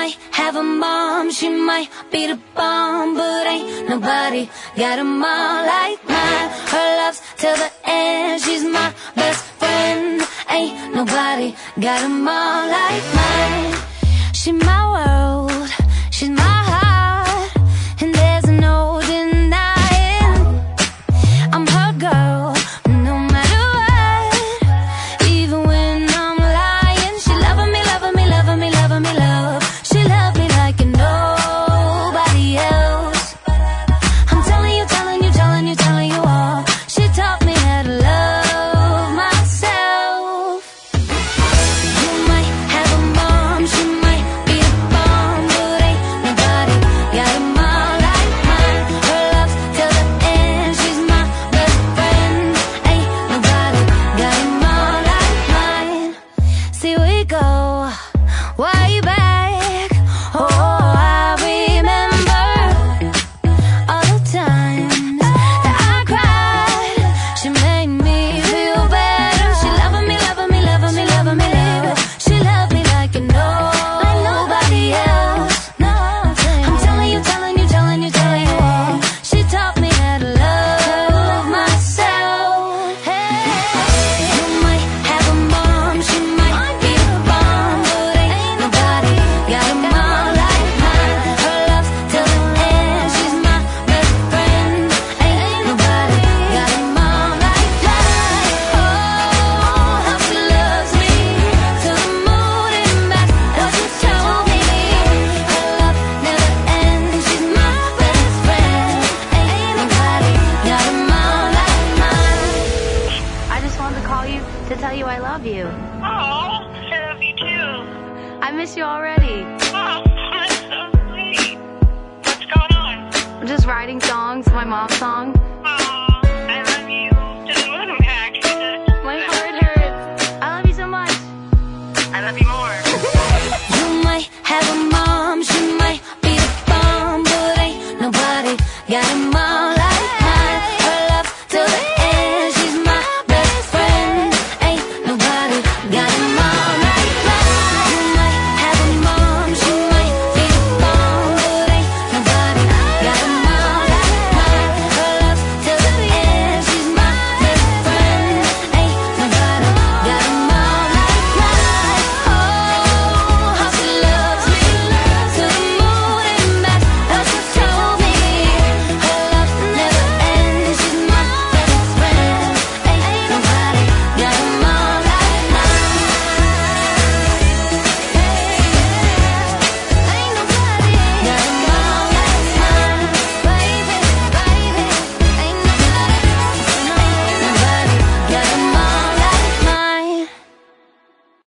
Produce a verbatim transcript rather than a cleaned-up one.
might have a mom, she might be the bomb, but ain't nobody got a mom like mine. Her love's till the end, she's my best friend. Ain't nobody got a mom like mine. She my world, she's my heart, and there's no denying I'm her girl, no matter what. Even when I'm lying, she loving me, loving me, loving me, loving me, love. She love me like nobody else. I'm telling you, telling you, telling you, telling you all. She taught me how to love myself. You might have a mom, she might be a bomb, but ain't nobody got a mom like mine. Her love's till the end, she's my best friend. Ain't nobody got a mom like mine. See, we go way back. Oh, I remember all the times that I cried. She made me feel better. She loving me, loving me, loving me, loving me, love. She loved me like nobody else. I'm telling you, telling you, telling you, telling you all. She taught me how to love myself. Hey, you might have a mom, she might be a bomb, but ain't nobody got a mom like mine. Her love's till the end, she's my best friend. Ain't nobody got a mom like mine. Oh, how she loves me, to the moon and back. What she told me, her love never ends. She's my best friend. Ain't nobody got a mom like mine. I just wanted to call you to tell you I love you. Oh, I love you too. I miss you already. Oh, that's so sweet. What's going on? I'm just writing songs, my mom's song. Oh, I love you too.